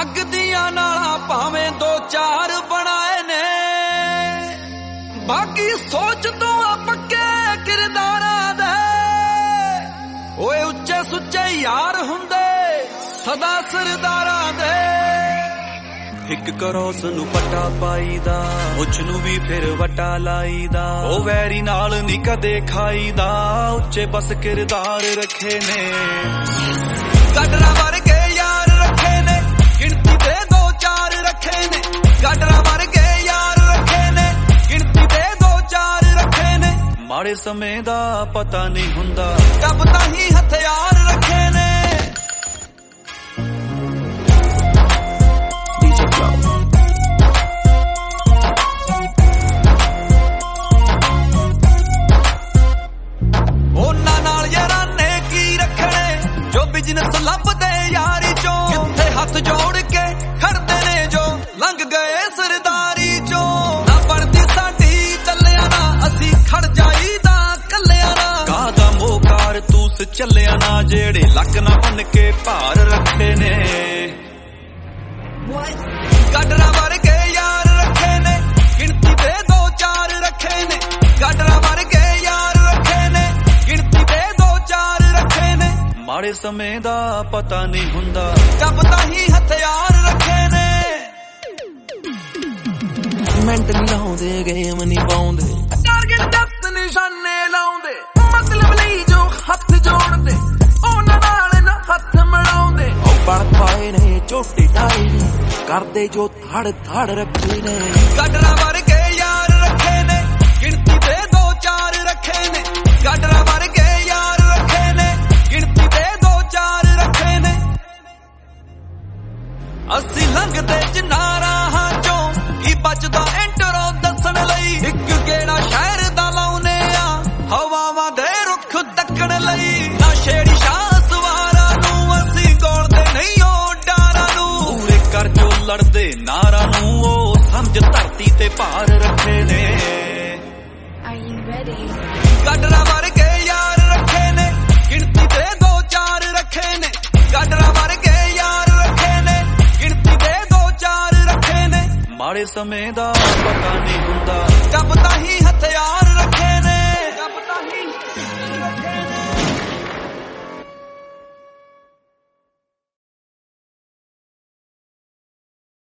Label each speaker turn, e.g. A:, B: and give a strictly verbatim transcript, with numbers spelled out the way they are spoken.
A: ਅੱਗ ਦੀਆਂ ਨਾਲਾਂ ਭਾਵੇਂ ਦੋ ਚਾਰ ਬਣਾਏ ਨੇ, ਬਾਕੀ ਸੋਚ ਤੂੰ ਆ ਪੱਕੇ ਕਿਰਦਾਰਾਂ ਦੇ। ਓਏ ਉੱਚੇ ਸੁੱਚੇ ਯਾਰ ਹੁੰਦੇ ਸਦਾ ਸਰਦਾਰਾਂ ਦੇ।
B: ਇੱਕ ਕਰੋਸ ਨੂੰ ਪੱਟਾ ਪਾਈਦਾ, ਮੁੱਛ ਨੂੰ ਵੀ ਫਿਰ ਵਟਾ ਲਾਈਦਾ। ਉਹ ਵੈਰੀ ਨਾਲ ਨੀ ਕਦੇ ਖਾਈਦਾ, ਉੱਚੇ ਬਸ ਕਿਰਦਾਰ ਰੱਖੇ ਨੇ।
A: ਗਾਡਰਾਂ ਵਰਗੇ ਯਾਰ ਰੱਖੇ ਨੇ, ਗਿਣਤੀ ਦੇ ਦੋ ਚਾਰ ਰੱਖੇ ਨੇ। ਗਾਡਰਾਂ ਵਰਗੇ ਯਾਰ ਰੱਖੇ ਨੇ, ਗਿਣਤੀ ਦੇ ਦੋ ਚਾਰ ਰੱਖੇ ਨੇ।
B: ਮਾੜੇ ਸਮੇਂ ਦਾ ਪਤਾ ਨਹੀਂ ਹੁੰਦਾ,
A: ਰੱਬ ਤਾਂ ਹੀ ਹਥਿਆਰ ਰੱਖੇ ਨੇ। ਉਹਨਾਂ ਨਾਲ ਯਾਰਾਂ ਨੇ ਕੀ ਰੱਖਣੇ, ਜੋ ਬਿਜ਼ਨਸ ਲੱਭਦੇ ਯਾਰੀ ਚੋਂ। ਕਿੱਥੇ ਹੱਥ ਜੋੜ ਕੇ ਖੜਦੇ ਨੇ ਜੋ ਲੰਘ ਗਏ ਸਰਦਾਰੀ ਚੋਂ। ਨਾ ਬਣਦੀ ਸਾਡੀ ਚੱਲਿਆ ਨਾ, ਅਸੀਂ ਖੜ ਜਾਈਦਾ ਕੱਲਿਆਂ ਨਾ।
B: ਕਾਹਦਾ ਮੋਕਾਰ ਤੂਸ ਚੱਲਿਆ ਨਾ, ਜਿਹੜੇ ਲੱਕ ਨਾ ਬੰਨ ਕੇ ਭਾਰ ਰੱਖੇ ਨੇ।
A: ਗਾਡਰਾਂ ਵਰਗੇ ਯਾਰ ਰੱਖੇ ਨੇ, ਗਿਣਤੀ ਦੇ ਦੋ ਚਾਰ ਰੱਖੇ ਨੇ। ਗਾਡਰਾਂ ਵਰਗੇ ਯਾਰ ਰੱਖੇ ਨੇ, ਗਿਣਤੀ ਦੇ ਦੋ ਚਾਰ ਰੱਖੇ ਨੇ।
B: ਮਾੜੇ ਸਮੇਂ ਦਾ ਪਤਾ ਨਹੀਂ ਹੁੰਦਾ,
A: ਰੱਬ ਤਾਂ ਹੀ ਹਥਿਆਰ ਰੱਖੇ ਨੇ।
C: ਮਿੰਟ ਨਹੀਂ ਲਾਉਂਦੇ, ਗੇਮ ਨਹੀਂ ਪਾਉਂਦੇ,
A: ਟਾਰਗੇਟ ਦਸ ਨਿਸ਼ਾਨੇ ਲਾਉਂਦੇ। ਮਤਲਬ ਲਈ ਜੋ ਹੱਥ ਜੋੜਦੇ, ਉਹਨਾਂ ਨਾਲ ਨਾ ਹੱਥ ਮਿਲਾਉਂਦੇ।
C: ਉਹ ਬਣ ਪਾਏ ਨੇ ਝੋਟੇ ਢਾਏ ਨੇ, ਕਰਦੇ ਜੋ ਥੜ ਥੜ ਰੱਖੇ ਨੇ।
A: ਗਾਡਰਾਂ ਵਰਗੇ ਯਾਰ ਰੱਖੇ ਨੇ, ਗਿਣਤੀ ਦੇ ਦੋ ਚਾਰ ਰੱਖੇ ਨੇ। ਗਾਡਰਾਂ ਵਰਗੇ ਯਾਰ ਰੱਖੇ ਨੇ, ਗਿਣਤੀ ਦੇ ਦੋ ਚਾਰ ਰੱਖੇ ਨੇ। ਅਸੀਂ ਲੰਘਦੇ ਜਿੰਨਾ ਰਾਹਾਂ ਚੋਂ, ਕੀ ਬਚਦਾ ਇੰਟਰੋ ਦੱਸਣ ਲਈ। ਇੱਕ ਗੇੜਾ ਸ਼ਹਿਰ ਦਾ ਲਾਉਨੇ ਆ, ਹਵਾਵਾਂ ਦੇ ਰੁੱਖ ਤੱਕਣ ਲਈ। ਨਾ ਛੇੜੀ ਸ਼ਾਹ ਸਵਾਰਾਂ ਨੂੰ, ਅਸੀਂ ਗੋਲਦੇ ਨਹੀਂ ਉਹ ਡਾਰਾਂ ਨੂੰ।
B: ਪੂਰੇ ਕਰ ਜੋ ਲੜਦੇ ਨਾਰਾਂ ਨੂੰ, ਉਹ ਸਮਝ ਧਰਤੀ ਤੇ ਭਾਰ ਰੱਖੇ ਨੇ।
A: ਗਾਡਰਾਂ ਵਰਗੇ ਯਾਰ ਰੱਖੇ ਨੇ, ਗਿਣਤੀ ਦੇ ਦੋ ਚਾਰ ਰੱਖੇ ਨੇ। ਗਾਡਰਾਂ ਵਰਗੇ ਯਾਰ ਰੱਖੇ ਨੇ, ਗਿਣਤੀ ਦੇ ਦੋ ਚਾਰ ਰੱਖੇ ਨੇ।
B: ਮਾੜੇ ਸਮੇਂ ਦਾ ਪਤਾ ਨਹੀਂ ਹੁੰਦਾ,
A: ਰੱਬ ਤਾਂ ਹੀ ਹਥਿਆਰ